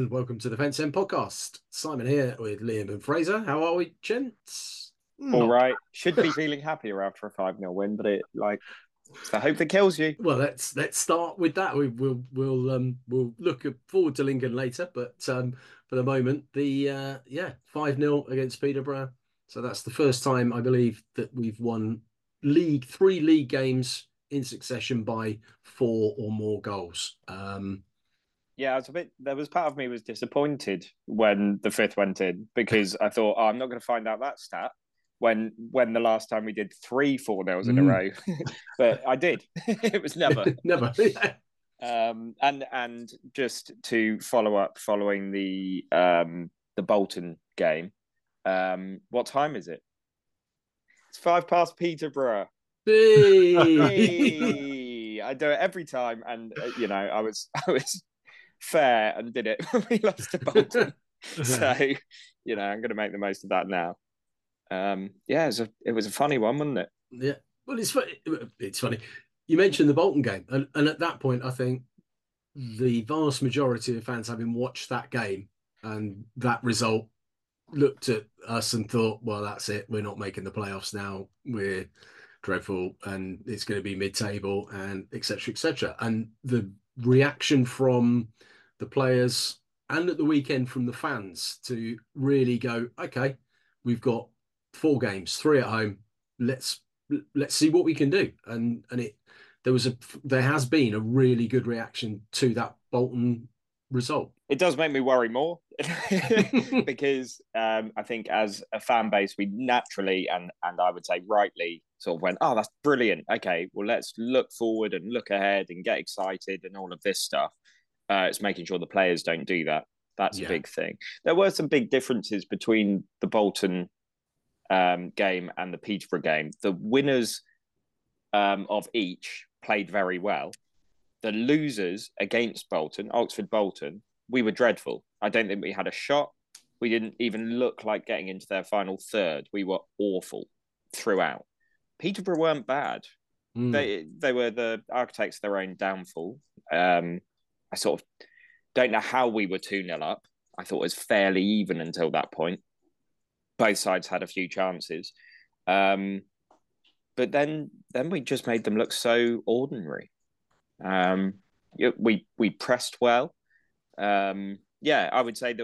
and welcome to the Fence End podcast. Simon here with Liam and Fraser. How are we, gents? All right. Should be feeling happier after a 5-0 win, but it's the hope that kills you. Well, let's start with that. We'll look forward to Lincoln later, but for the moment, the 5-0 against Peterborough. So that's the first time I believe that we've won three league games in succession by 4 or more goals. Yeah, there was part of me was disappointed when the fifth went in because I thought, I'm not going to find out that stat when the last time we did 3 4-0s in a row. But I did. It was never. Never. And just to following the Bolton game, what time is it? It's 5 past Peterborough. Hey! I do it every time, and I was fair and did it when we lost to Bolton. So, I'm going to make the most of that now. It was a funny one, wasn't it? Yeah. Well, it's funny. It's funny. You mentioned the Bolton game, and at that point, I think the vast majority of fans, having watched that game and that result, looked at us and thought, well, that's it. We're not making the playoffs now. We're dreadful, and it's going to be mid-table, and etc. etc. And the reaction from the players and at the weekend from the fans to really go, okay, we've got 4 games, 3 at home. Let's see what we can do. And there has been a really good reaction to that Bolton result. It does make me worry more because I think as a fan base, we naturally and I would say rightly sort of went, oh, that's brilliant. Okay, well, let's look forward and look ahead and get excited and all of this stuff. It's making sure the players don't do that. That's a big thing. There were some big differences between the Bolton game and the Peterborough game. The winners of each played very well. The losers against Bolton, Oxford Bolton, we were dreadful. I don't think we had a shot. We didn't even look like getting into their final third. We were awful throughout. Peterborough weren't bad. They were the architects of their own downfall. I sort of don't know how we were 2-0 up. I thought it was fairly even until that point. Both sides had a few chances. But then we just made them look so ordinary. We pressed well. I would say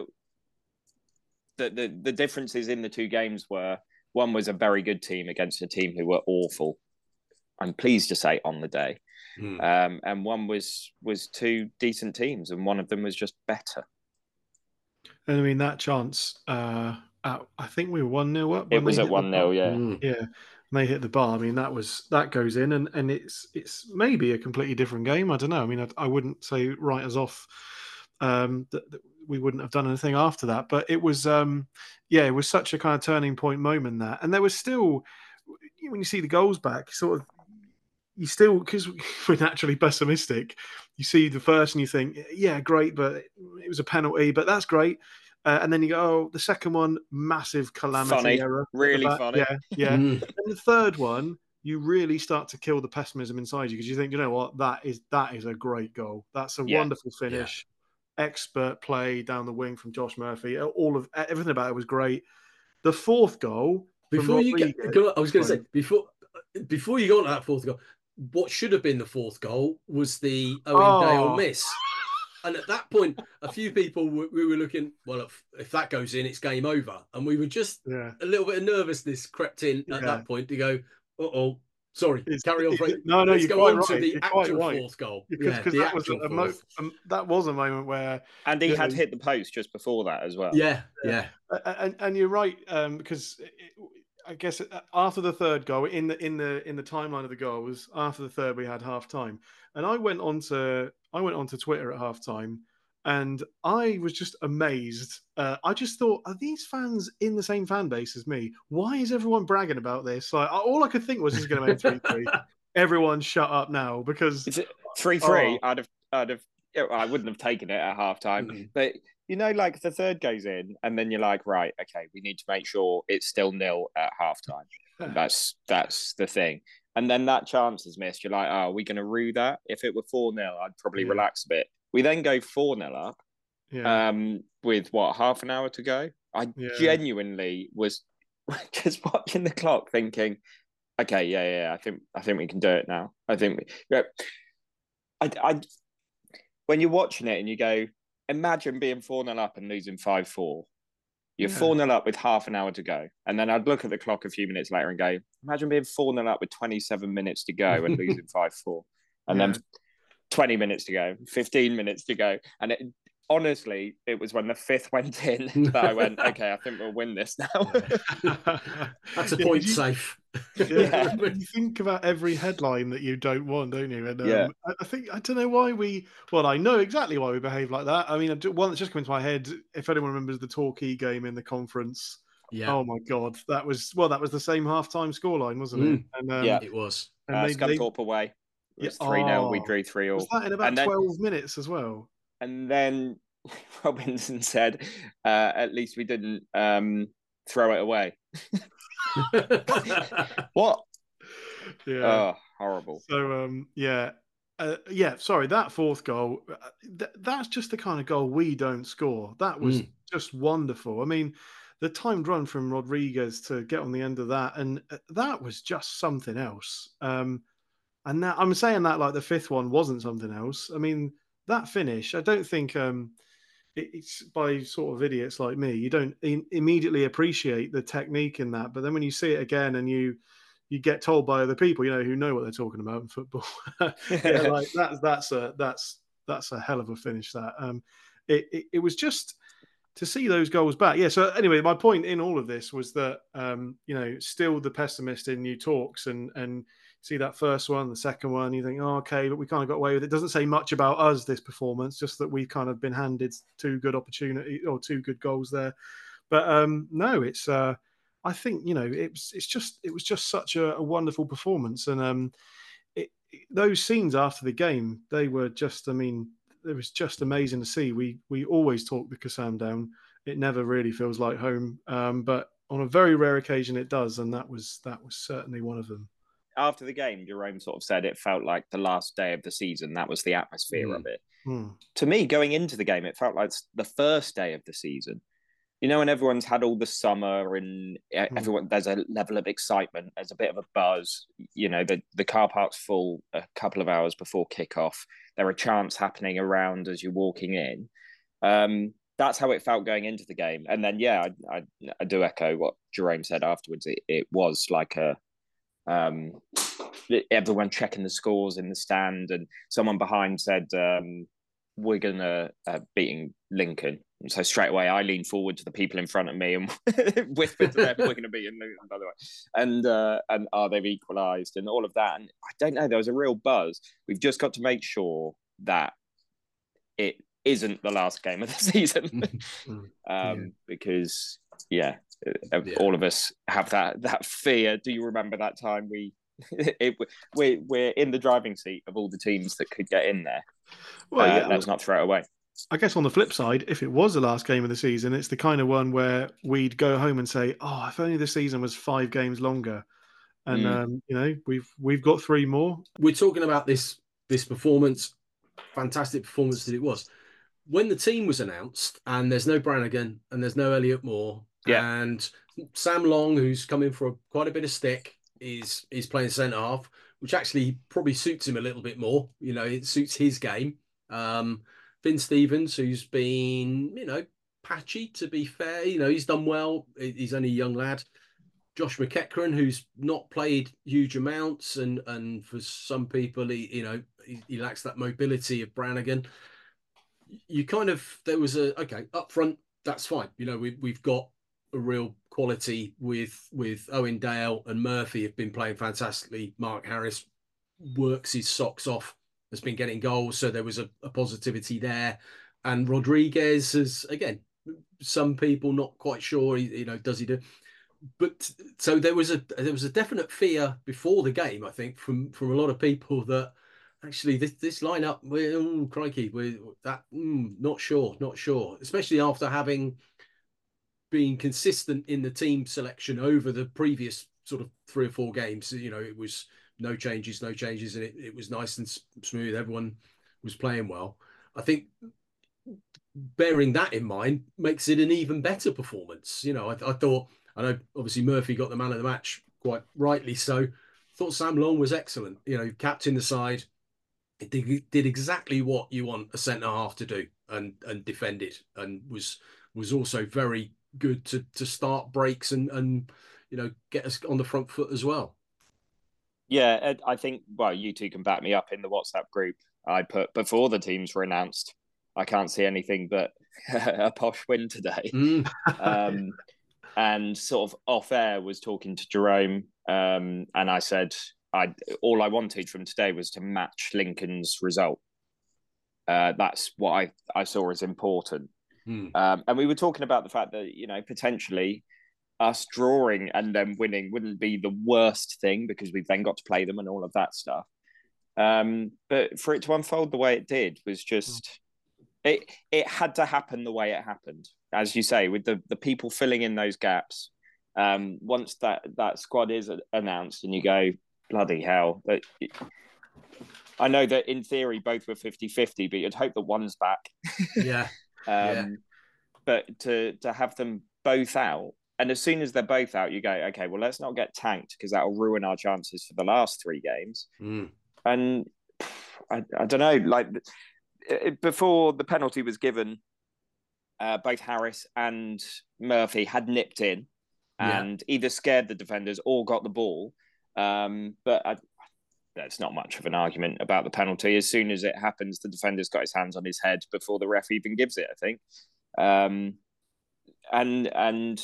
that the differences in the 2 games were one was a very good team against a team who were awful. I'm pleased to say on the day. And one was 2 decent teams, and one of them was just better. And I mean that chance. I think we were 1-0 up. It was at 1-0, yeah. Yeah. And they hit the bar. I mean, that goes in, and it's maybe a completely different game. I don't know. I mean, I wouldn't say write us off that we wouldn't have done anything after that. But it was, it was such a kind of turning point moment that, and there was still, when you see the goals back, sort of, you still, because we're naturally pessimistic, you see the first and you think, yeah, great, but it was a penalty, but that's great. And then you go, oh, the second one, massive calamity error. Really funny. Yeah. And the third one, you really start to kill the pessimism inside you because you think, you know what, that is a great goal. That's a wonderful finish. Yeah. Expert play down the wing from Josh Murphy. Everything about it was great. The fourth goal. Before you get, I was going to say, before you go on to that fourth goal, what should have been the fourth goal was the Owen Dale miss. And at that point, a few people we were looking, well, if that goes in, it's game over. And we were just a little bit of nervousness crept in at that point to go, sorry, carry on. Let's go on to the actual fourth goal. Because that was a moment where... And he had hit the post just before that as well. Yeah. And you're right, because... I guess after the third goal, in the timeline of the goals, after the third we had half time, and I went onto Twitter at half time, and I was just amazed. I just thought, are these fans in the same fan base as me? Why is everyone bragging about this? Like, all I could think was, "Is going to make 3-3." Everyone, shut up now, because it's 3-3. I wouldn't have taken it at half time, but. Like the third goes in, and then you're like, right, okay, we need to make sure it's still 0 at halftime. That's the thing. And then that chance is missed. You're like, oh, are we going to rue that? If it were 4-0, I'd probably relax a bit. We then go 4-0 up, with what, half an hour to go. I genuinely was just watching the clock, thinking, "Okay, yeah, I think we can do it now." I think, when you're watching it and you go, imagine being 4-0 up and losing 5-4. You're 4-0 up with half an hour to go. And then I'd look at the clock a few minutes later and go, imagine being 4-0 up with 27 minutes to go and losing 5-4. And then 20 minutes to go, 15 minutes to go. And honestly, it was when the fifth went in that I went, okay, I think we'll win this now. That's a point safe. You think about every headline that you don't want, don't you? And I don't know why I know exactly why we behave like that. I mean, one that's just come into my head, if anyone remembers the Torquay game in the conference. Yeah. Oh my God, that was the same halftime scoreline, wasn't it? And it was. And Scunthorpe away. It was 3-0. We drew 3-3. Was that in about 12 minutes as well? And then Robinson said, "At least we didn't throw it away." What? Yeah. Oh, horrible. So sorry, that fourth goal, that's just the kind of goal we don't score. That was just wonderful. I mean, the timed run from Rodriguez to get on the end of that, and that was just something else. And now I'm saying that like the fifth one wasn't something else. I mean, that finish, I don't think it's by sort of idiots like me. You don't immediately appreciate the technique in that, but then when you see it again and you get told by other people, who know what they're talking about in football, like that's a hell of a finish. That it was just to see those goals back. Yeah. So anyway, my point in all of this was that still the pessimist in you talks and see that first one, the second one, you think, oh, okay, but we kind of got away with it. It doesn't say much about us, this performance, just that we've kind of been handed two good opportunities or two good goals there. But no, it's I think it was just such a wonderful performance, and those scenes after the game, they were just, I mean, it was just amazing to see. We always talk the Kassam down. It never really feels like home, but on a very rare occasion it does, and that was certainly one of them. After the game, Jerome sort of said it felt like the last day of the season. That was the atmosphere of it. To me, going into the game, it felt like the first day of the season. And everyone's had all the summer and everyone, there's a level of excitement. There's a bit of a buzz. The car park's full a couple of hours before kickoff. There are chants happening around as you're walking in. That's how it felt going into the game. And then, I do echo what Jerome said afterwards. It was like everyone checking the scores in the stand, and someone behind said, we're going to beating Lincoln. And so straight away, I leaned forward to the people in front of me and whispered to them, we're going to beat Lincoln, by the way. And they've equalised and all of that. And I don't know, there was a real buzz. We've just got to make sure that it isn't the last game of the season. Because, all of us have that fear. Do you remember that time we're in the driving seat of all the teams that could get in there? Well, let's not throw it away. I guess on the flip side, if it was the last game of the season, it's the kind of one where we'd go home and say, "Oh, if only the season was 5 games longer." And we've got 3 more. We're talking about this performance, fantastic performance that it was. When the team was announced, and there's no Brannigan and there's no Elliot Moore, and Sam Long, who's come in for quite a bit of stick, is playing centre half, which actually probably suits him a little bit more. It suits his game. Finn Stevens, who's been, patchy, to be fair. He's done well. He's only a young lad. Josh McEachran, who's not played huge amounts, and for some people, he lacks that mobility of Brannigan. There was up front, that's fine. We've got a real quality with Owen Dale and Murphy have been playing fantastically. Mark Harris works his socks off, has been getting goals, so there was a positivity there. And Rodriguez has, again, some people not quite sure, does he do? But so there was a definite fear before the game, I think, from a lot of people that actually this lineup, not sure, especially after having been consistent in the team selection over the previous sort of 3 or 4 games. It was no changes, and it was nice and smooth. Everyone was playing well. I think bearing that in mind makes it an even better performance. You know, I thought, I know obviously Murphy got the man of the match, quite rightly so. Thought Sam Long was excellent. You know, captain the side, did exactly what you want a centre half to do, and defended, and was also very good to start breaks and you know, get us on the front foot as well. Yeah, I think, well, you two can back me up. In the WhatsApp group I put before the teams were announced, I can't see anything but a posh win today. And sort of off air was talking to Jerome, and I said all I wanted from today was to match Lincoln's result. That's what I saw as important. And we were talking about the fact that, you know, potentially us drawing and then winning wouldn't be the worst thing, because we've then got to play them and all of that stuff. But for it to unfold the way it did was just, it had to happen the way it happened, as you say, with the people filling in those gaps. Once that squad is announced and you go, bloody hell. I know that in theory both were 50-50, but you'd hope that one's back. Yeah. But to have them both out, and as soon as they're both out, you go, okay, well, let's not get tanked, because that'll ruin our chances for the last 3 games. And I don't know, like, before the penalty was given, both Harris and Murphy had nipped in and either scared the defenders or got the ball. But there's not much of an argument about the penalty. As soon as it happens, the defender's got his hands on his head before the ref even gives it, I think. And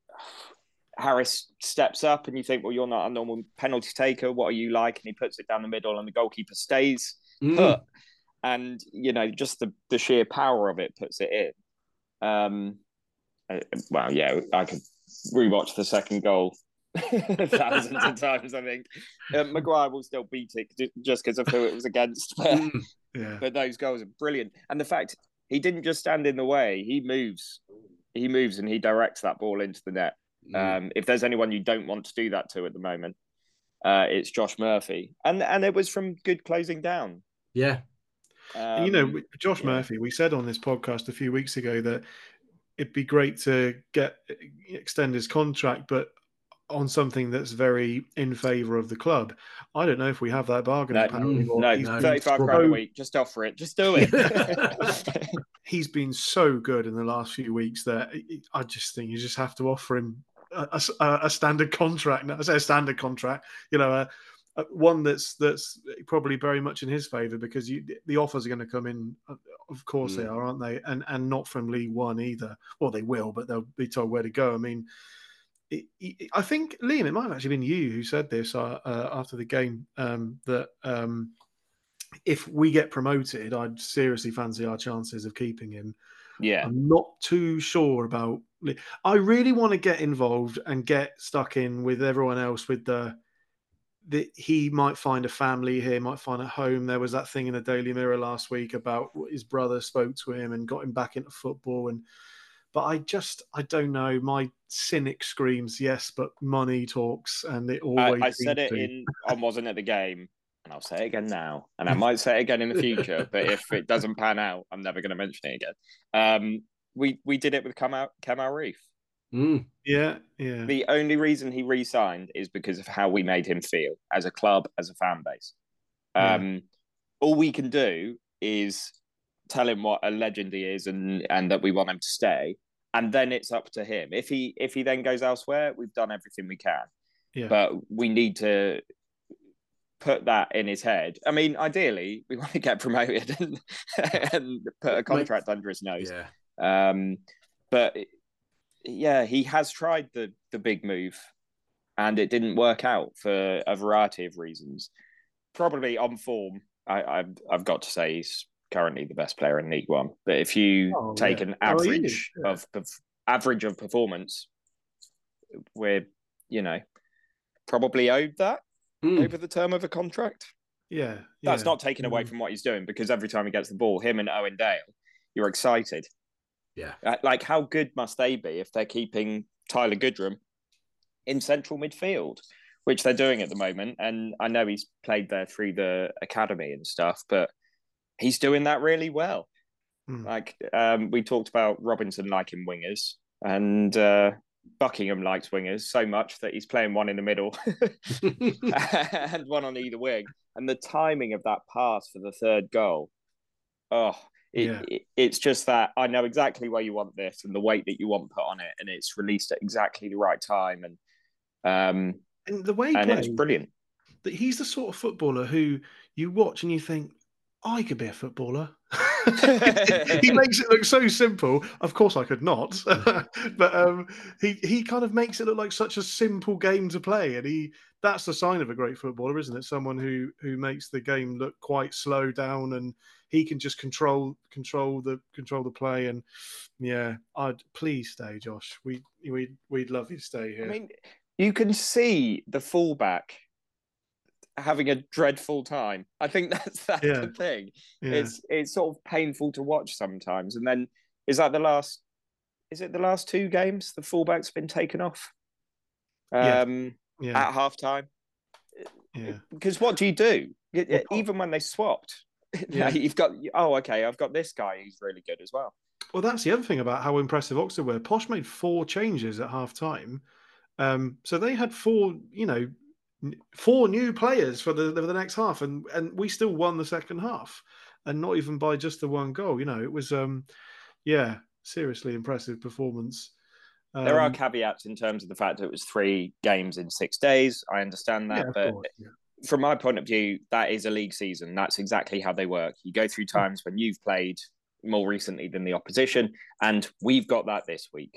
Harris steps up, and you think, well, you're not a normal penalty taker. What are you like? And he puts it down the middle, and the goalkeeper stays put. And, you know, just the sheer power of it puts it in. Well, yeah, I could rewatch the second goal thousands of times, I think. Maguire will still beat it just because of who it was against. But those goals are brilliant. And the fact he didn't just stand in the way, he moves and he directs that ball into the net. If there's anyone you don't want to do that to at the moment, it's Josh Murphy. And it was from good closing down. You know, Josh Murphy, we said on this podcast a few weeks ago that it'd be great to extend his contract, but on something that's very in favour of the club. I don't know if we have that bargaining power anymore. No, 35 grand a week. Just offer it. Just do it. He's been so good in the last few weeks that I just think you just have to offer him a standard contract. I say a standard contract, you know, one that's probably very much in his favour, because the offers are going to come in. Of course they are, aren't they? And not from League One either. Well, they will, but they'll be told where to go. I mean, I think, Liam, it might have actually been you who said this after the game, that if we get promoted, I'd seriously fancy our chances of keeping him. Yeah. I'm not too sure about... I really want to get involved and get stuck in with everyone else with the he might find a family here, might find a home. There was that thing in the Daily Mirror last week about his brother spoke to him and got him back into football. But I don't know. My cynic screams, yes, but money talks, and it always... I said it on Wasn't At the Game, and I'll say it again now, and I might say it again in the future, but if it doesn't pan out, I'm never going to mention it again. We did it with Kamal Reef. Yeah. The only reason he re-signed is because of how we made him feel as a club, as a fan base. All we can do is tell him what a legend he is and that we want him to stay, and then it's up to him. If he then goes elsewhere, we've done everything we can. But we need to put that in his head. I mean, ideally, we want to get promoted and put a contract under his nose. But yeah, he has tried the big move, and it didn't work out for a variety of reasons. Probably on form, I've got to say he's currently the best player in League One. But if you take an average of performance, we're, you know, probably owed that over the term of a contract. That's not taken away from what he's doing, because every time he gets the ball, him and Owen Dale, you're excited. Like, how good must they be if they're keeping Tyler Goodrum in central midfield, which they're doing at the moment? And I know he's played there through the academy and stuff, but he's doing that really well. Like we talked about Robinson liking wingers, and Buckingham likes wingers so much that he's playing one in the middle and one on either wing. And the timing of that pass for the third goal, it's just that I know exactly where you want this and the weight that you want put on it, and it's released at exactly the right time. And the way he plays, it's brilliant. That he's the sort of footballer who you watch and you think, I could be a footballer. He makes it look so simple. Of course, I could not, but he kind of makes it look like such a simple game to play, and that's the sign of a great footballer, isn't it? Someone who makes the game look quite slow down, and he can just control the play. And yeah, I'd please stay, Josh. We'd love you to stay here. I mean, you can see the fullback having a dreadful time. I think that's the thing. Yeah. It's sort of painful to watch sometimes. And then is it the last 2 games the fullback's been taken off at halftime? Yeah. Because what do you do? Even when they swapped, you've got I've got this guy who's really good as well. Well, that's the other thing about how impressive Oxford were. Posh made 4 changes at halftime. So they had 4 new players for the next half, and we still won the second half, and not even by just the 1 goal. It was seriously impressive performance. There are caveats in terms of the fact that it was 3 games in 6 days. I understand that, but from my point of view, that is a league season. That's exactly how they work. You go through times when you've played more recently than the opposition, and we've got that this week.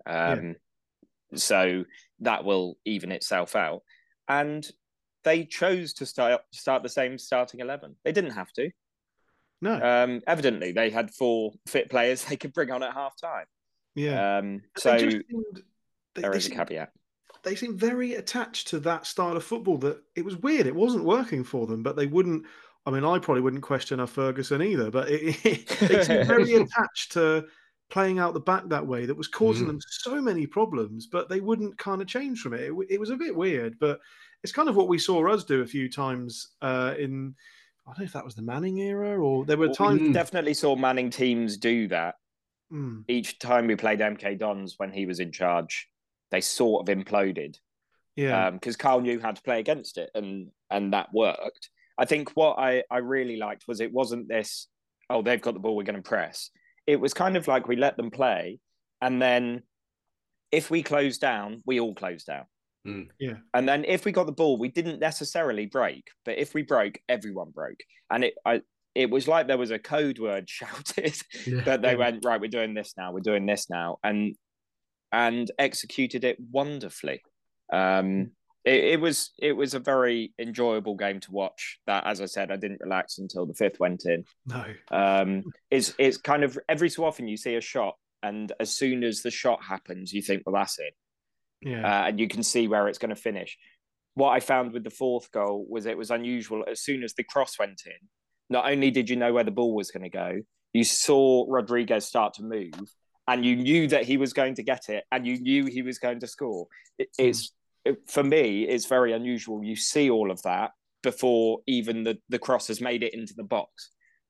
So that will even itself out. And they chose to start the same starting 11. They didn't have to. No. Evidently, they had 4 fit players they could bring on at half time. Yeah. There is a caveat. They seemed very attached to that style of football that it was weird. It wasn't working for them, but they wouldn't. I mean, I probably wouldn't question our Ferguson either, but they seemed very attached to playing out the back that way that was causing them so many problems, but they wouldn't kind of change from it. It was a bit weird, but it's kind of what we saw us do a few times in, I don't know if that was the Manning era or there were times. We definitely saw Manning teams do that. Each time we played MK Dons when he was in charge, they sort of imploded. Yeah. Because Carl knew how to play against it, and that worked. I think what I really liked was it wasn't this, they've got the ball, we're going to press. It was kind of like we let them play, and then if we closed down, we all closed down. Yeah. And then if we got the ball, we didn't necessarily break, but if we broke, everyone broke. And it was like there was a code word shouted that they went, right, we're doing this now, and executed it wonderfully. It was a very enjoyable game to watch. That, as I said, I didn't relax until the 5th went in. No. It's kind of every so often you see a shot, and as soon as the shot happens, you think, well, that's it. Yeah. And you can see where it's going to finish. What I found with the 4th goal was it was unusual. As soon as the cross went in, not only did you know where the ball was going to go, you saw Rodriguez start to move, and you knew that he was going to get it, and you knew he was going to score. For me, it's very unusual. You see all of that before even the cross has made it into the box.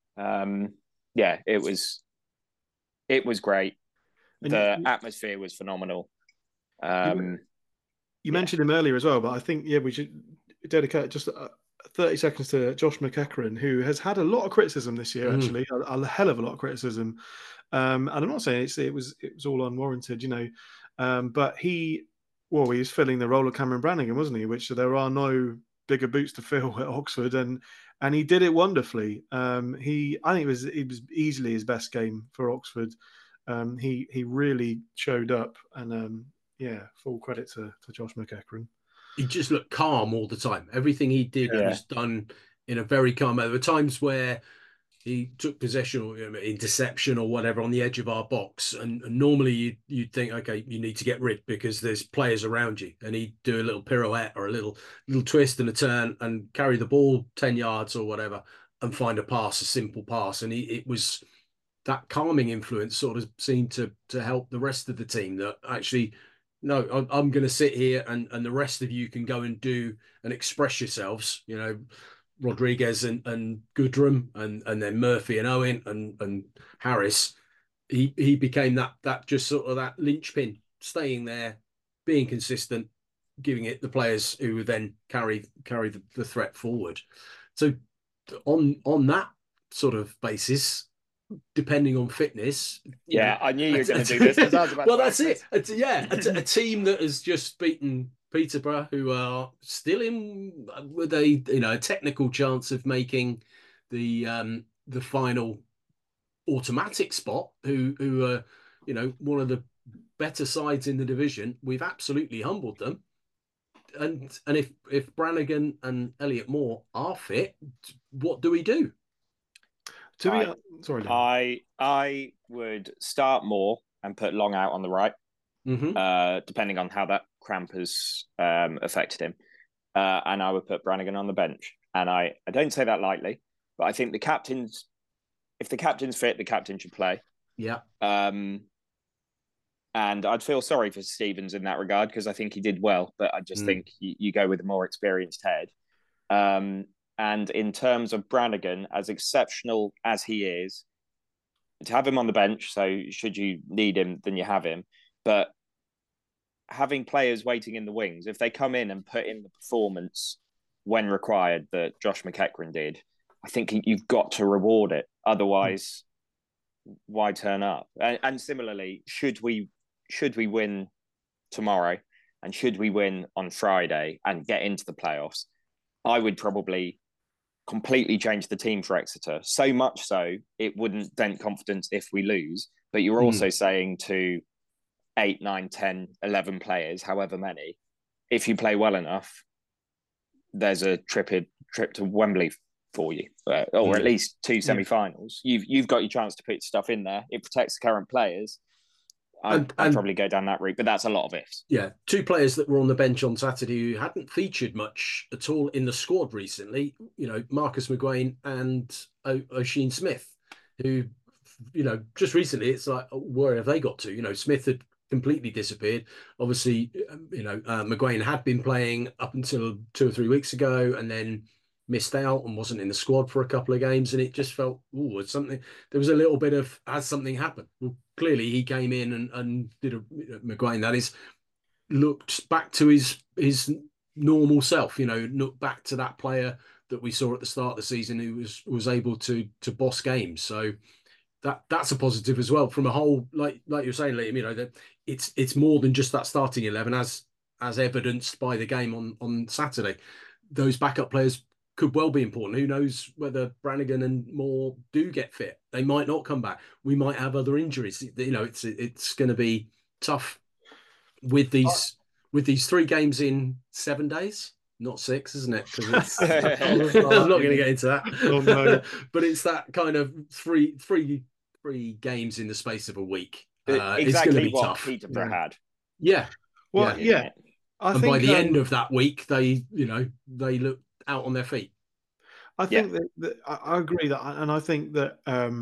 It was great. The atmosphere was phenomenal. You mentioned him earlier as well, but I think we should dedicate just 30 seconds to Josh McEachran, who has had a lot of criticism this year. Actually, a hell of a lot of criticism. And I'm not saying it was all unwarranted, but he was filling the role of Cameron Brannigan, wasn't he? Which there are no bigger boots to fill at Oxford, and he did it wonderfully. I think it was easily his best game for Oxford. He really showed up, and full credit to Josh McEachran. He just looked calm all the time. Everything he did was done in a very calm way. There were times where he took possession or interception or whatever on the edge of our box, and normally you'd think, okay, you need to get rid because there's players around you, and he'd do a little pirouette or a little twist and a turn and carry the ball 10 yards or whatever and find a simple pass, and it was that calming influence sort of seemed to help the rest of the team. That actually, no, I'm going to sit here and the rest of you can go and do and express yourselves. Rodriguez and Goodrum, and then Murphy and Owen and Harris, he became that just sort of that linchpin, staying there, being consistent, giving it the players who would then carry the threat forward. So on that sort of basis, depending on fitness. I knew you were going to do this. Well, that's it. A team that has just beaten Peterborough, who are still in with a technical chance of making the final automatic spot. Who are one of the better sides in the division. We've absolutely humbled them. And if Brannigan and Elliot Moore are fit, what do we do? I would start Moore and put Long out on the right, depending on how that cramp has affected him. And I would put Brannigan on the bench. And I don't say that lightly, but I think if the captain's fit, the captain should play. Yeah. And I'd feel sorry for Stevens in that regard because I think he did well, but I just think you go with a more experienced head. And in terms of Brannigan, as exceptional as he is, to have him on the bench, so should you need him, then you have him. But having players waiting in the wings, if they come in and put in the performance when required that Josh McEachran did, I think you've got to reward it. Otherwise, why turn up? And similarly, should we win tomorrow and should we win on Friday and get into the playoffs, I would probably completely change the team for Exeter. So much so, it wouldn't dent confidence if we lose. But you're also saying to 8, 9, 10, 11 players, however many, if you play well enough, there's a trip to Wembley for you, or at least 2 semi-finals. You've got your chance to put stuff in there. It protects the current players. I'd probably go down that route, but that's a lot of ifs. Yeah, 2 players that were on the bench on Saturday who hadn't featured much at all in the squad recently, Marcus McGuane and Oisin Smith, who, just recently, it's like, where have they got to? Smith had completely disappeared. Obviously, McGuane had been playing up until 2 or 3 weeks ago and then missed out and wasn't in the squad for a couple of games, and it just felt, something. There was a little bit of, has something happened? Well, clearly he came in and did McGuane, that is, looked back to his normal self, looked back to that player that we saw at the start of the season who was able to boss games. So that's a positive as well from a whole, like you're saying, Liam, that it's more than just that starting 11 as evidenced by the game on Saturday. Those backup players could well be important. Who knows whether Brannigan and Moore do get fit? They might not come back. We might have other injuries. It's going to be tough with these 3 games in 7 days, not 6, isn't it? Because I'm not going to get into that. Oh, no. But it's that kind of three games in the space of a week. Exactly, it's going to be what tough. Peterborough had. Yeah. Well, yeah. And by the end of that week, they look out on their feet. I think that I agree that, and I think that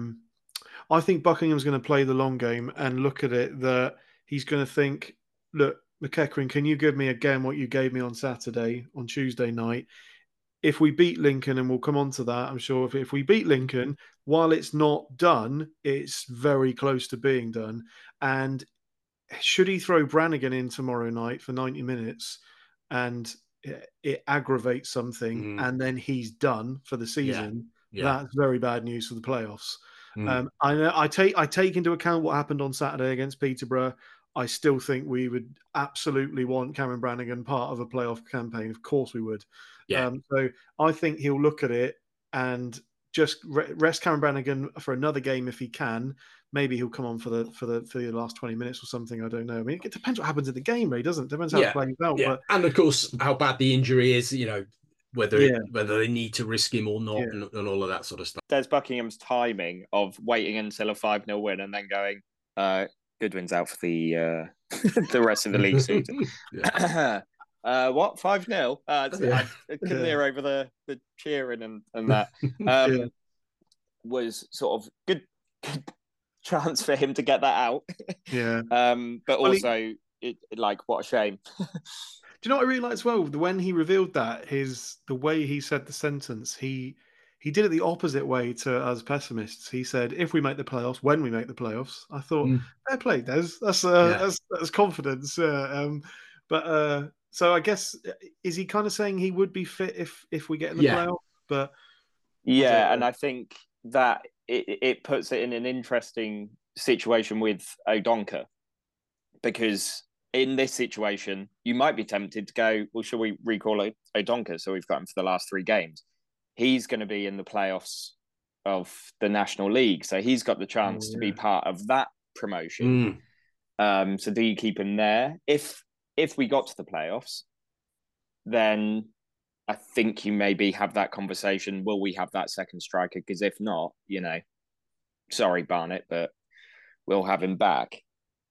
I think Buckingham's going to play the long game and look at it that he's going to think, look, McEachran, can you give me again what you gave me on Tuesday night? If we beat Lincoln, and we'll come on to that, I'm sure if we beat Lincoln, while it's not done, it's very close to being done. And should he throw Brannigan in tomorrow night for 90 minutes and it aggravates something and then he's done for the season, that's very bad news for the playoffs. I take into account what happened on Saturday against Peterborough. I still think we would absolutely want Cameron Brannigan part of a playoff campaign. Of course we would. So I think he'll look at it and just rest Cameron Brannigan for another game if he can. Maybe he'll come on for the last 20 minutes or something. I don't know. I mean, it depends what happens in the game, really, doesn't it? Depends how it plays out. Yeah. But... And of course, how bad the injury is, whether they need to risk him or not, and all of that sort of stuff. There's Buckingham's timing of waiting until a 5-0 win and then going, Goodwin's out for the the rest of the league season. What, 5-0? I couldn't hear over the cheering and that. Was sort of good chance for him to get that out. But also, what a shame. Do you know what I really liked as well? When he revealed that, the way he said the sentence, he did it the opposite way to us pessimists. He said, "If we make the playoffs, when we make the playoffs." I thought, fair play, Des. That's confidence. So I guess, is he kind of saying he would be fit if we get in the playoffs? But yeah, and I think that it puts it in an interesting situation with O'Donkor, because in this situation, you might be tempted to go, well, shall we recall O'Donkor? So we've got him for the last 3 games. He's going to be in the playoffs of the National League. So he's got the chance to be part of that promotion. So do you keep him there? If we got to the playoffs, then I think you maybe have that conversation. Will we have that second striker? Because if not, sorry, Barnett, but we'll have him back.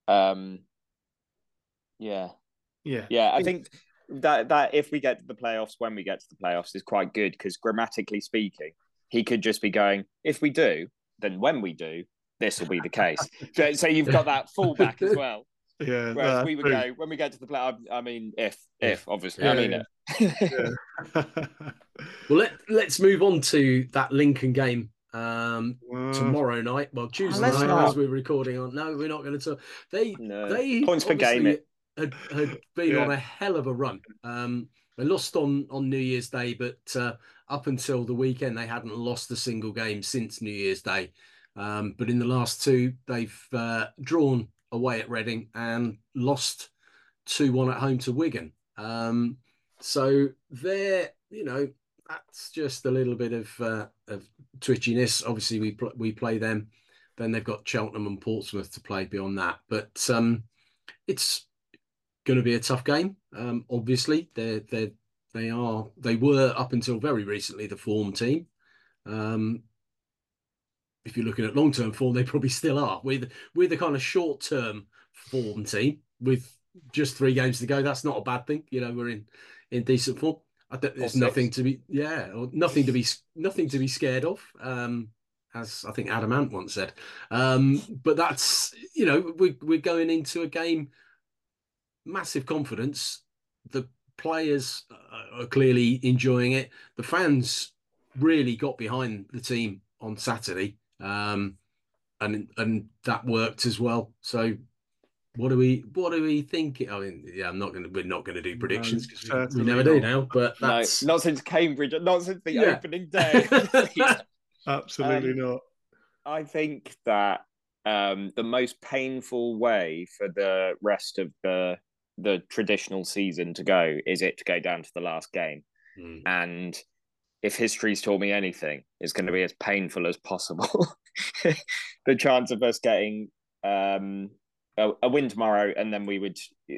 Yeah. I think that if we get to the playoffs, when we get to the playoffs, is quite good, because grammatically speaking, he could just be going, if we do, then when we do, this will be the case. So you've got that fallback as well. Yeah. Whereas we would go, when we get to the playoffs, I mean, if obviously, I mean it. Well, let's move on to that Lincoln game tomorrow night. Well, Tuesday night, as we're recording on. No, we're not going to talk. They points per game had been on a hell of a run. They lost on New Year's Day, but up until the weekend, they hadn't lost a single game since New Year's Day. But in the last 2, they've drawn away at Reading and lost 2-1 at home to Wigan. So they're, that's just a little bit of twitchiness. Obviously, we play them. Then they've got Cheltenham and Portsmouth to play beyond that. But it's going to be a tough game. Obviously, they were up until very recently the form team. If you're looking at long-term form, they probably still are. We're the kind of short-term form team with just 3 games to go. That's not a bad thing. We're in decent form. There's nothing to be nothing to be scared of. As I think Adam Ant once said. But that's we're going into a game, massive confidence. The players are clearly enjoying it. The fans really got behind the team on Saturday, and that worked as well. So what do we think? I mean, we're not going to do predictions because we never do now. But that's not since Cambridge, not since the opening day. Absolutely not. I think that the most painful way for the rest of the traditional season to go is it to go down to the last game. And if history's taught me anything, it's going to be as painful as possible. The chance of us getting a win tomorrow, and then we would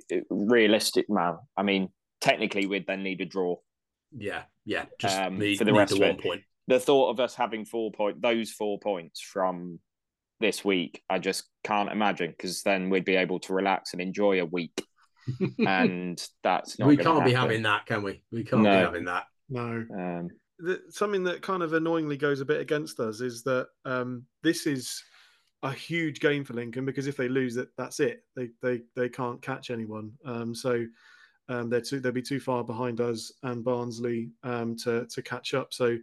technically we'd then need a draw. Yeah. Just for the rest of 1 point. The thought of us having those 4 points from this week, I just can't imagine, because then we'd be able to relax and enjoy a week. And that's not. We can't be having that, can we? We can't be having that. No. Something that kind of annoyingly goes a bit against us is that this is a huge game for Lincoln, because if they lose it, that's it. They can't catch anyone. So they'll be too far behind us and Barnsley to catch up. So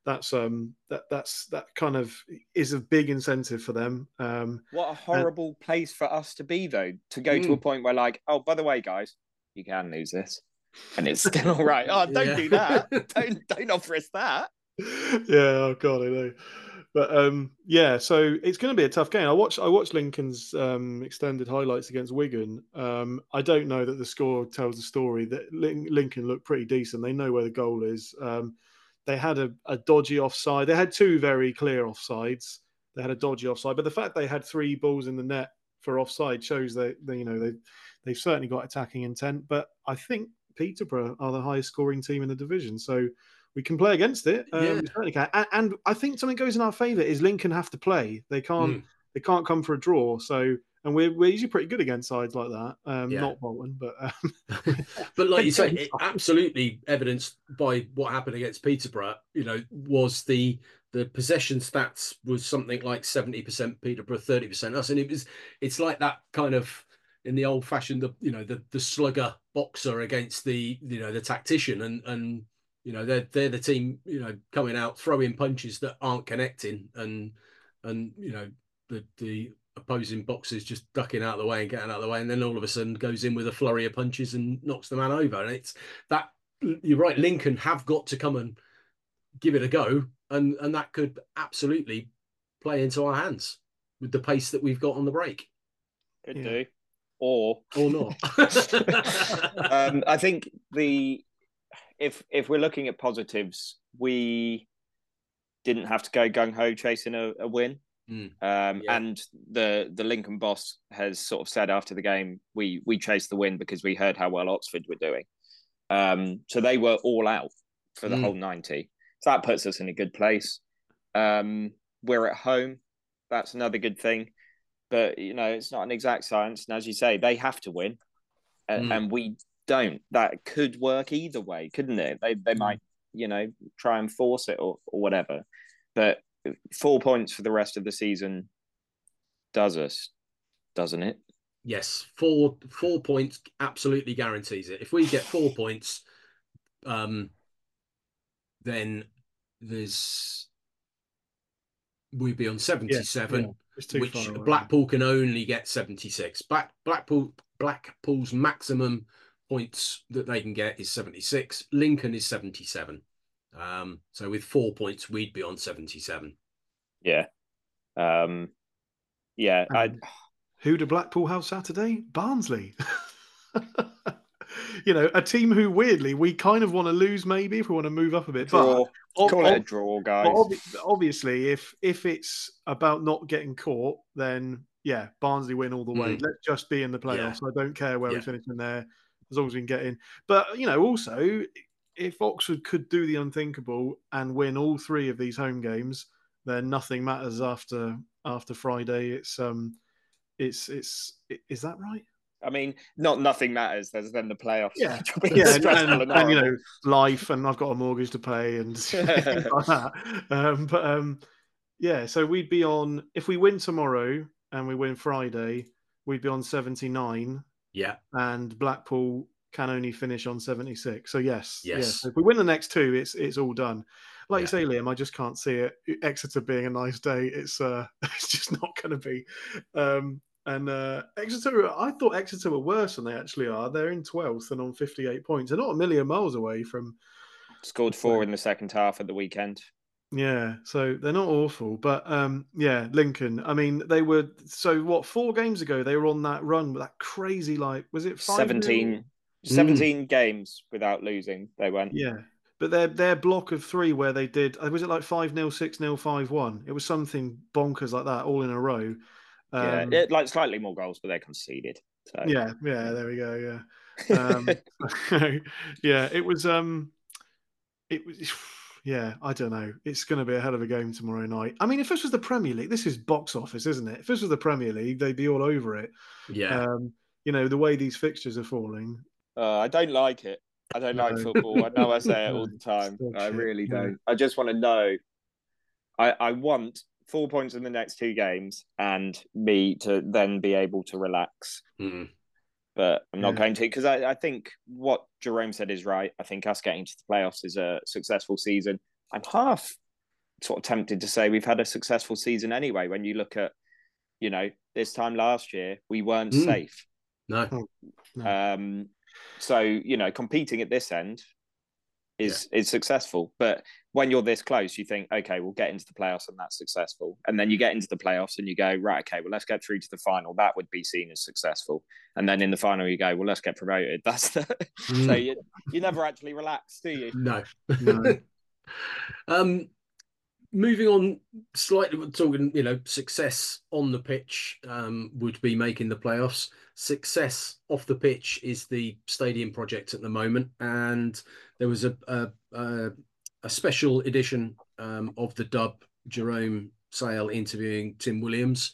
that kind of is a big incentive for them. What a horrible place for us to be, though, to go to a point where, like, oh, by the way, guys, you can lose this, and it's still all right. Oh, don't do that. Don't offer us that. Yeah, oh God, I know. But so it's going to be a tough game. I watched Lincoln's extended highlights against Wigan. I don't know that the score tells the story. That Lincoln looked pretty decent. They know where the goal is. They had a dodgy offside. They had 2 very clear offsides. They had a dodgy offside, but the fact they had 3 balls in the net for offside shows that they've certainly got attacking intent. But I think Peterborough are the highest scoring team in the division, so we can play against it. We certainly can. And I think something goes in our favour is Lincoln have to play. They can't come for a draw. So, and we're usually pretty good against sides like that. Not Bolton, but but like you say, it absolutely evidenced by what happened against Peterborough. Was the possession stats was something like 70% Peterborough, 30% us, and it's like that kind of in the old fashioned the slugger boxer against the tactician, and they're the team coming out throwing punches that aren't connecting, and the opposing boxers just ducking out of the way and getting out of the way, and then all of a sudden goes in with a flurry of punches and knocks the man over. And it's that, you're right, Lincoln have got to come and give it a go, and that could absolutely play into our hands with the pace that we've got on the break. Could do. Or not. I think if we're looking at positives, we didn't have to go gung ho chasing a win. And the Lincoln boss has sort of said after the game, we chased the win because we heard how well Oxford were doing. So they were all out for the whole 90. So that puts us in a good place. We're at home. That's another good thing. But, it's not an exact science. And as you say, they have to win. And we don't. That could work either way, couldn't it? They might, try and force it or whatever. But 4 points for the rest of the season does us, doesn't it? Yes, 4 points absolutely guarantees it. If we get 4 points, then we'd be on 77, which Blackpool can only get 76. Blackpool's maximum points that they can get is 76. Lincoln is 77. So with 4 points, we'd be on 77. Yeah. Who do Blackpool have Saturday? Barnsley. A team who weirdly we kind of want to lose, maybe if we want to move up a bit. Draw. Call it a draw, guys. Obviously, if it's about not getting caught, then Barnsley win all the way. Let's just be in the playoffs. I don't care where we finish in there, as long as we can get in. But also, if Oxford could do the unthinkable and win all 3 of these home games, then nothing matters after Friday. Is that right? I mean, nothing matters. There's then the playoffs. Yeah, and life, and I've got a mortgage to pay and things like that. So we'd be on, if we win tomorrow and we win Friday, we'd be on 79. Yeah, and Blackpool can only finish on 76. So yes. If we win the next 2, it's all done. Like you say, Liam, I just can't see it. Exeter being a nice day. It's just not going to be. And Exeter, I thought Exeter were worse than they actually are. They're in 12th and on 58 points. They're not a million miles away from. Scored 4 in the second half at the weekend. Yeah, so they're not awful. But Lincoln, I mean, they were, 4 games ago, they were on that run, that crazy, was it 17 games without losing, they went. Yeah. But their block of 3 where they did, was it 5-0, 6-0, 5-1? It was something bonkers like that, all in a row. Slightly more goals, but they conceded. So. Yeah, there we go. It was. I don't know. It's going to be a hell of a game tomorrow night. I mean, if this was the Premier League, this is box office, isn't it? If this was the Premier League, they'd be all over it. Yeah. The way these fixtures are falling. I don't like it. I don't like football. I know I say it all the time. I really don't. I just want to know. I want 4 points in the next 2 games and me to then be able to relax. But I'm not going to, because I think what Jerome said is right. I think us getting to the playoffs is a successful season. I'm half sort of tempted to say we've had a successful season anyway. When you look at, this time last year, we weren't safe. No. So, competing at this end is successful. But when you're this close, you think, okay, we'll get into the playoffs and that's successful. And then you get into the playoffs and you go, right, okay, well, let's get through to the final. That would be seen as successful. And then in the final, you go, well, let's get promoted. That's so you never actually relax, do you? No. Moving on slightly, talking, success on the pitch would be making the playoffs. Success off the pitch is the stadium project at the moment, and there was a special edition of the Dub, Jerome Sale interviewing Tim Williams.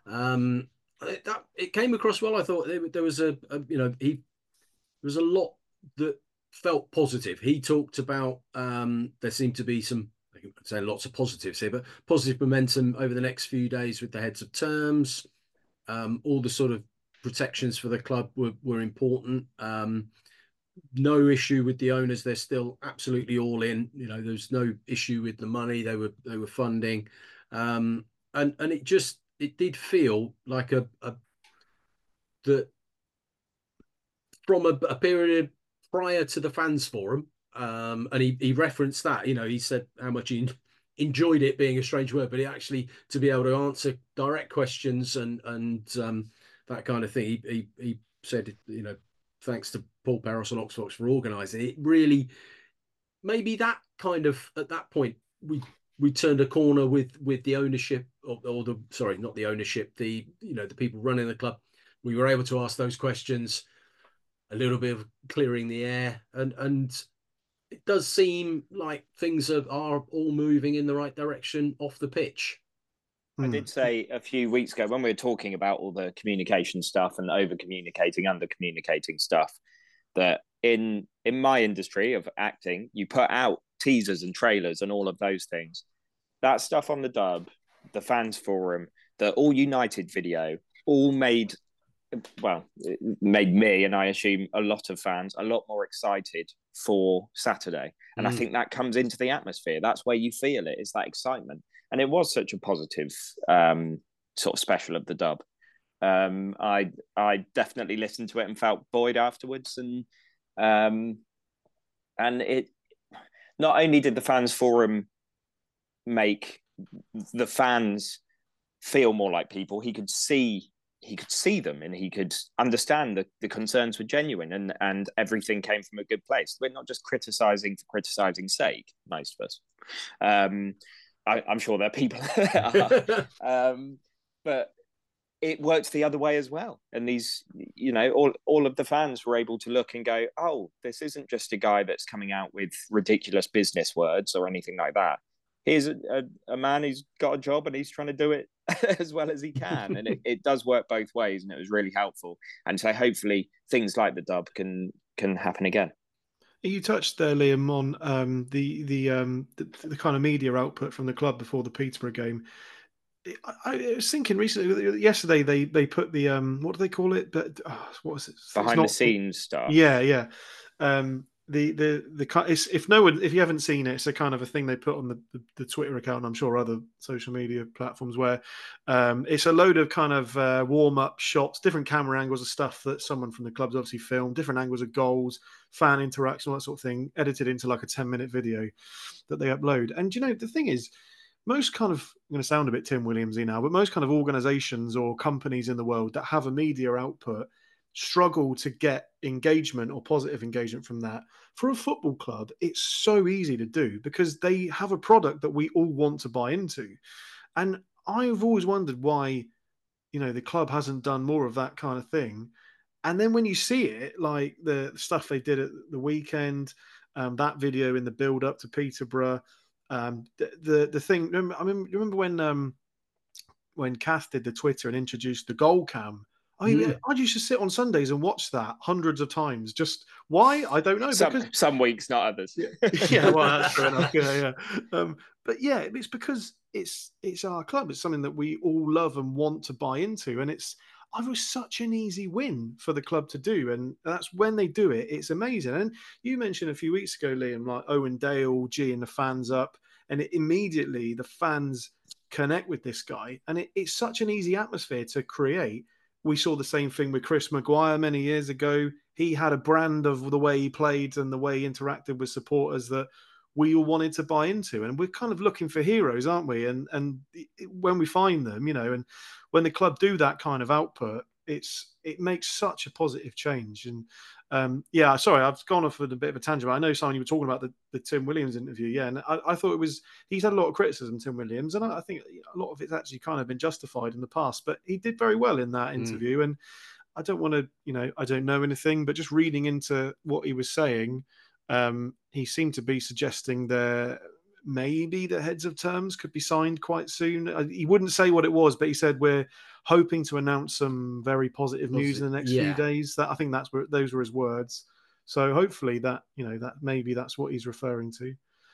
It came across well. I thought there was there was a lot that felt positive. He talked about there seemed to be some, I can say lots of positives here, but positive momentum over the next few days with the heads of terms. All the sort of protections for the club were important. no issue with the owners. They're still absolutely all in. There's no issue with the money they were funding, and it did feel like that from a period prior to the fans forum, and he referenced that. He said how much he enjoyed it being a strange word, but actually to be able to answer direct questions and that kind of thing. He said, thanks to Paul Peros and Oxfox for organising it. Really, maybe that kind of, at that point, we turned a corner with the ownership, or the, sorry, not the ownership, the people running the club. We were able to ask those questions, a little bit of clearing the air, and it does seem like things are all moving in the right direction off the pitch. I did say a few weeks ago when we were talking about all the communication stuff and over communicating, under communicating stuff, that in my industry of acting, you put out teasers and trailers and all of those things. That stuff on the Dub, the fans forum, the All United video, all made me, and I assume a lot of fans, a lot more excited for Saturday. And I think that comes into the atmosphere. That's where you feel it. It's that excitement. And it was such a positive sort of special of the Dub. I definitely listened to it and felt buoyed afterwards. And it not only did the fans forum make the fans feel more like people, he could see them and he could understand the concerns were genuine and everything came from a good place. We're not just criticizing for criticizing's sake, most of us. I'm sure there are people that are. But it worked the other way as well. And these, all of the fans were able to look and go, oh, this isn't just a guy that's coming out with ridiculous business words or anything like that. Here's a man who's got a job and he's trying to do it as well as he can. And it does work both ways, and it was really helpful. And so hopefully things like the Dub can happen again. You touched there, Liam, on the kind of media output from the club before the Peterborough game. I was thinking recently, yesterday they put the what do they call it? But what was it? Behind the scenes stuff. Yeah. If you haven't seen it, it's a kind of a thing they put on the Twitter account, and I'm sure other social media platforms, where it's a load of kind of warm-up shots, different camera angles of stuff that someone from the club's obviously filmed, different angles of goals, fan interaction, all that sort of thing, edited into like a 10-minute video that they upload. And the thing is, most kind of, I'm going to sound a bit Tim Williamsy now, but most kind of organizations or companies in the world that have a media output struggle to get engagement or positive engagement from that. For a football club, it's so easy to do because they have a product that we all want to buy into. And I've always wondered why, the club hasn't done more of that kind of thing. And then when you see it, like the stuff they did at the weekend, that video in the build up to Peterborough, the thing, remember when Kath did the Twitter and introduced the goal cam? I used to sit on Sundays and watch that hundreds of times. Just why? I don't know. Some weeks, not others. Yeah, well, that's fair enough. Yeah. But yeah, it's because it's our club. It's something that we all love and want to buy into, and it was such an easy win for the club to do, and that's when they do it. It's amazing. And you mentioned a few weeks ago, Liam, like Owen Dale, G'ing the fans up, and immediately the fans connect with this guy, and it's such an easy atmosphere to create. We saw the same thing with Chris Maguire many years ago. He had a brand of the way he played and the way he interacted with supporters that we all wanted to buy into. And we're kind of looking for heroes, aren't we? And when we find them, and when the club do that kind of output, it makes such a positive change. And sorry, I've gone off with a bit of a tangent. But I know, Simon, you were talking about the Tim Williams interview. Yeah, and I thought he's had a lot of criticism, Tim Williams, and I think a lot of it's actually kind of been justified in the past. But he did very well in that interview. And I don't want to, I don't know anything, but just reading into what he was saying, he seemed to be suggesting that maybe the heads of terms could be signed quite soon. He wouldn't say what it was, but he said we're hoping to announce some very positive news in the next few days. That I think those were his words. So hopefully that that maybe that's what he's referring to.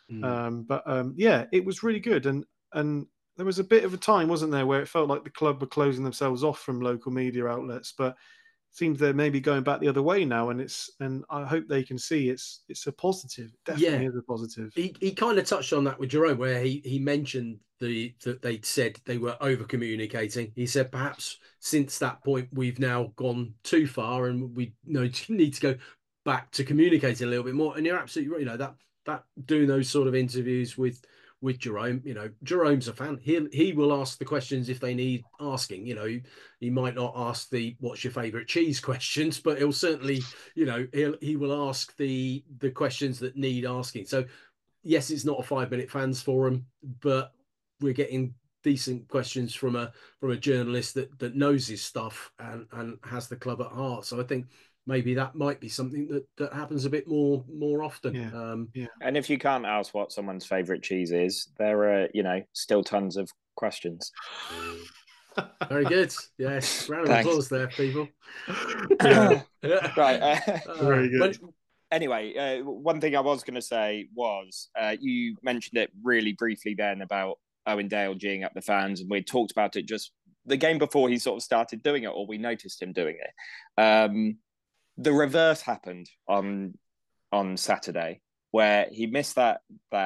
It was really good, and there was a bit of a time, wasn't there, where it felt like the club were closing themselves off from local media outlets, but seems they're maybe going back the other way now, and I hope they can see it's a positive. It definitely is a positive. He kind of touched on that with Jerome, where he mentioned that they'd said they were over communicating. He said perhaps since that point we've now gone too far, and we need to go back to communicating a little bit more. And you're absolutely right. That doing those sort of interviews with Jerome, Jerome's a fan. He will ask the questions if they need asking. He might not ask the "what's your favourite cheese" questions, but he'll certainly, he will ask the questions that need asking. So yes, it's not a 5-minute fans forum, but we're getting decent questions from a journalist that knows his stuff and has the club at heart. So I think maybe that might be something that happens a bit more often. Yeah. And if you can't ask what someone's favourite cheese is, there are, still tons of questions. Very good. Yes. Round of applause there, people. Yeah. Right. Very good. Anyway, one thing I was going to say was you mentioned it really briefly then about Owen Dale geeing up the fans, and we talked about it just the game before he sort of started doing it, or we noticed him doing it. The reverse happened on Saturday, where he missed that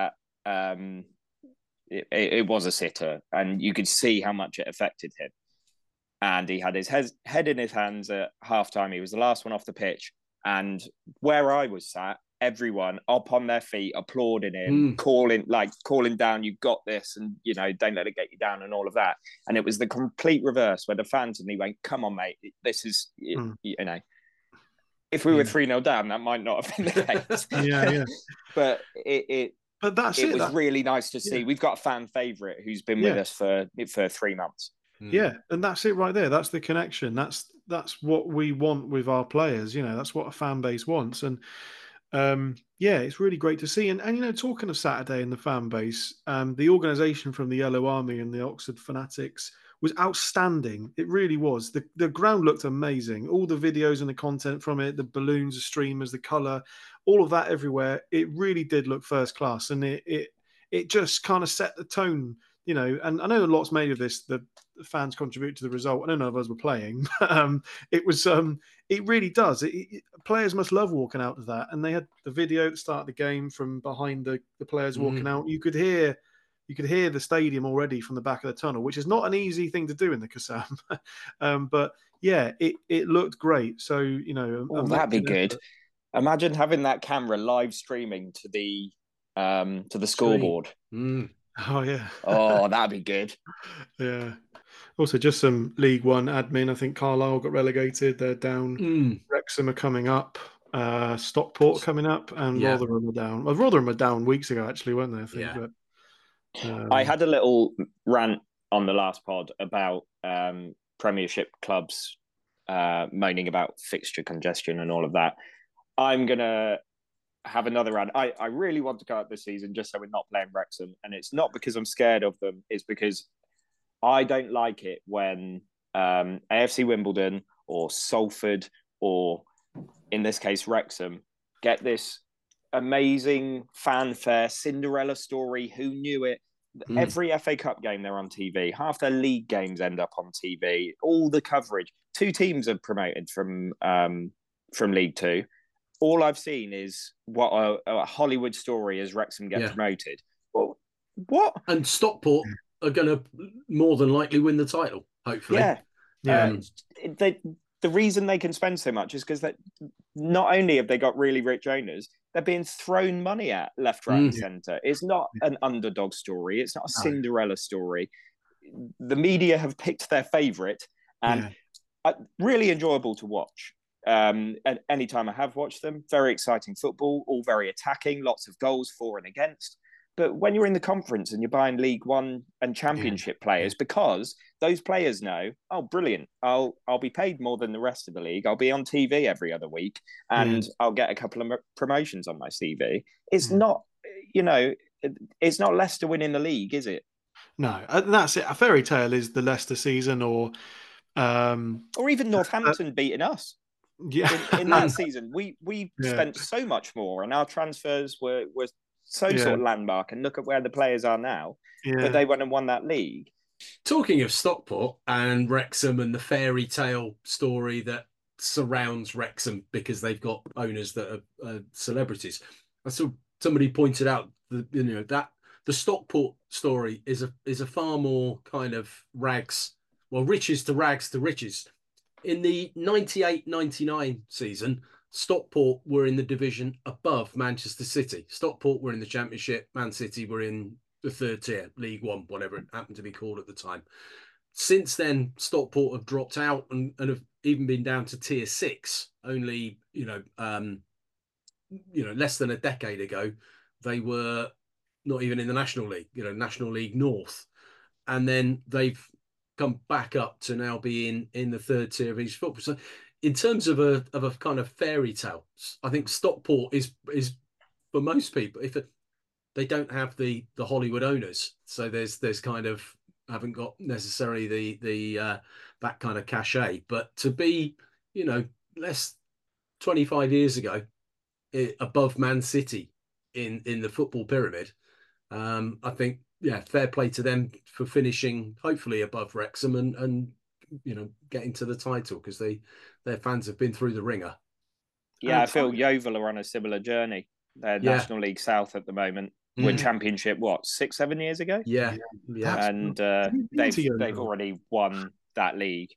it was a sitter, and you could see how much it affected him. And he had his head in his hands at halftime. He was the last one off the pitch, and where I was sat, everyone up on their feet, applauding him, calling down, "You got this," and don't let it get you down, and all of that. And it was the complete reverse, where the fans and he went, "Come on, mate, this is If we were 3-0 down, that might not have been the case. Yeah. But it was really nice to see. We've got a fan favourite who's been with us for 3 months. Yeah, and that's it right there. That's the connection. That's what we want with our players. That's what a fan base wants. And it's really great to see. And talking of Saturday and the fan base, the organisation from the Yellow Army and the Oxford Fanatics was outstanding. It really was. The ground looked amazing. All the videos and the content from it, the balloons, the streamers, the colour, all of that everywhere. It really did look first class, and it just kind of set the tone. And I know a lot's made of this. The fans contribute to the result. I don't know if us were playing. It was. It really does. Players must love walking out of that. And they had the video at the start of the game from behind the players walking out. You could hear the stadium already from the back of the tunnel, which is not an easy thing to do in the Kassam. But yeah, it looked great. So that'd be good. Imagine having that camera live streaming to the scoreboard. Oh yeah. Oh, that'd be good. Yeah. Also, just some League One admin. I think Carlisle got relegated. They're down. Wrexham are coming up. Stockport coming up, and Rotherham are down. Well, Rotherham were down weeks ago, actually, weren't they? I think. Yeah. I had a little rant on the last pod about Premiership clubs moaning about fixture congestion and all of that. I'm gonna have another rant. I really want to go out this season just so we're not playing Wrexham, and it's not because I'm scared of them. It's because I don't like it when AFC Wimbledon or Salford or, in this case, Wrexham get this amazing fanfare, Cinderella story. Who knew it? Every FA Cup game they're on TV. Half their league games end up on TV. All the coverage. 2 teams are promoted from League Two. All I've seen is what a Hollywood story as Wrexham get promoted. Well, what? And Stockport are going to more than likely win the title, hopefully. Yeah. The reason they can spend so much is because not only have they got really rich owners, they're being thrown money at left, right, and centre. It's not an underdog story. It's not a Cinderella story. The media have picked their favourite, and really enjoyable to watch. And anytime I have watched them, very exciting football, all very attacking, lots of goals for and against. But when you're in the conference and you're buying League One and Championship players, because those players know, oh, brilliant, I'll be paid more than the rest of the league. I'll be on TV every other week, and I'll get a couple of promotions on my CV. It's not, it's not Leicester winning the league, is it? No, that's it. A fairy tale is the Leicester season, or even Northampton beating us. Yeah, in that season, we spent so much more, and our transfers were so sort of landmark. And look at where the players are now. But they went and won that league. Talking of Stockport and Wrexham and the fairy tale story that surrounds Wrexham because they've got owners that are celebrities. I saw somebody pointed out that the Stockport story is a far more kind of riches to rags to riches. In the 98-99 season, Stockport were in the division above Manchester City. Stockport were in the Championship. Man City were in the third tier, League One, whatever it happened to be called at the time. Since then, Stockport have dropped out and have even been down to tier 6. Only less than a decade ago, they were not even in the National League. National League North, and then they've come back up to now be in the third tier of English football. So, in terms of a kind of fairy tale, I think Stockport is for most people, if they don't have the Hollywood owners, so there's kind of haven't got necessarily the that kind of cachet, but to be less 25 years ago above Man City in the football pyramid, I think fair play to them for finishing hopefully above Wrexham and getting to the title, because their fans have been through the ringer. Yeah, I feel Yeovil are on a similar journey. They're National League South at the moment. We're Championship 6-7 years ago. Yeah. And they've already won that league.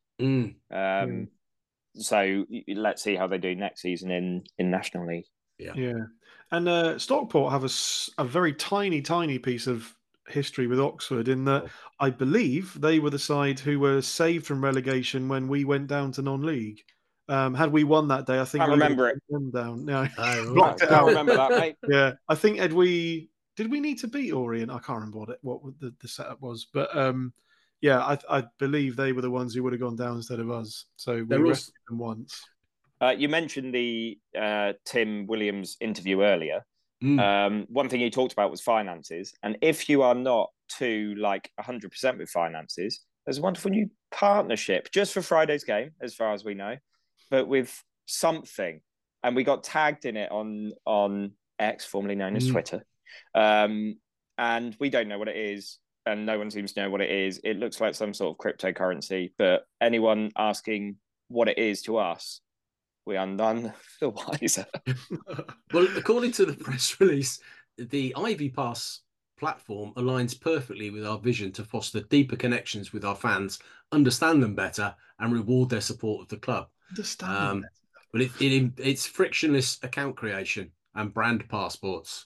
So let's see how they do next season in National League. Yeah. And Stockport have a very tiny piece of history with Oxford, in that I believe they were the side who were saved from relegation when we went down to non-league. Had we won that day, I think I remember it. Down. No, blocked it out. I remember that, mate. Yeah, I think did we need to beat Orient? I can't remember what the setup was, but I believe they were the ones who would have gone down instead of us. So we rescued them once. You mentioned the Tim Williams interview earlier. One thing he talked about was finances, and if you are not to 100% with finances, there's a wonderful new partnership just for Friday's game, as far as we know, but with something, and we got tagged in it on X, formerly known as Twitter, and we don't know what it is, and no one seems to know what it is. It looks like some sort of cryptocurrency, but anyone asking what it is to us, we are none the wiser. Well, according to the press release, the Ivy Pass platform aligns perfectly with our vision to foster deeper connections with our fans, understand them better, and reward their support of the club. But it's frictionless account creation and brand passports.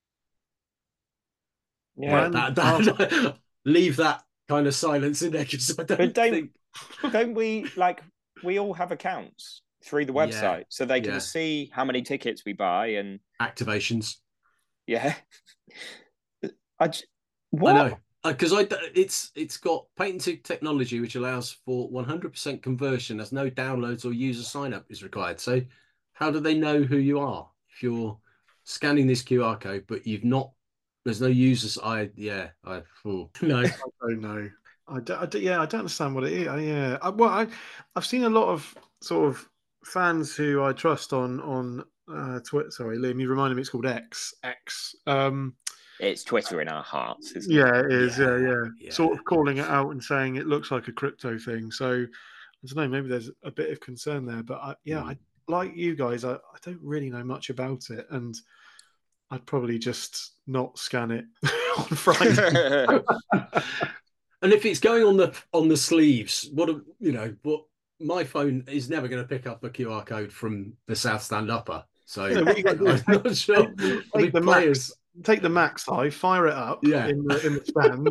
Yeah, leave that kind of silence in there, because I don't we we all have accounts through the website, so they can see how many tickets we buy and activations. Yeah, I know, because it's got patented technology which allows for 100% conversion as no downloads or user sign up is required. So how do they know who you are if you're scanning this QR code but you've not? There's no users. No. I don't know. I don't understand what it is. I've seen a lot of sort of fans who I trust on Twitter. Sorry, Liam, you reminded me. It's called X. It's Twitter in our hearts, isn't it? Yeah, it is. Yeah. Sort of calling it out and saying it looks like a crypto thing. So I don't know. Maybe there's a bit of concern there. But I like you guys. I don't really know much about it, and I'd probably just not scan it on Friday. And if it's going on the sleeves, what my phone is never going to pick up a QR code from the South Stand Upper. So I'm not sure. Take the Max High, fire it up in the stand.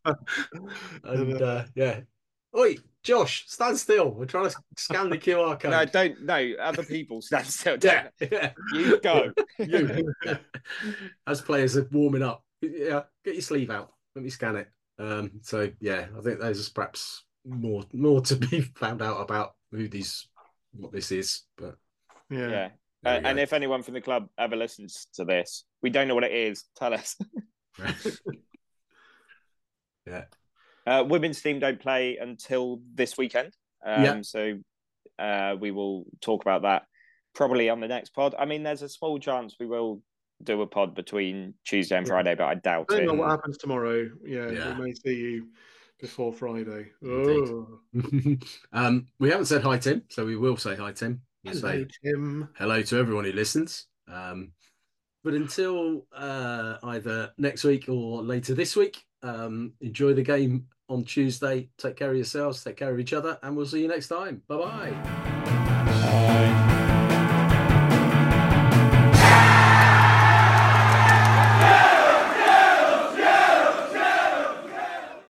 And Oi, Josh, stand still. We're trying to scan the QR code. No, other people stand still. Yeah. You go. As players are warming up. Yeah, get your sleeve out. Let me scan it. I think there's perhaps more to be found out about what this is. But yeah. And if anyone from the club ever listens to this, we don't know what it is. Tell us. Yeah. Women's team don't play until this weekend. So we will talk about that probably on the next pod. I mean, there's a small chance we will do a pod between Tuesday and Friday, but I doubt it. I don't know what happens tomorrow. Yeah, we may see you before Friday. Indeed. Oh. We haven't said hi, Tim, so we will say hi, Tim. We'll Hello, say Tim. hello to everyone who listens. But until either next week or later this week, enjoy the game on Tuesday. Take care of yourselves, take care of each other, and we'll see you next time. Bye-bye. Bye.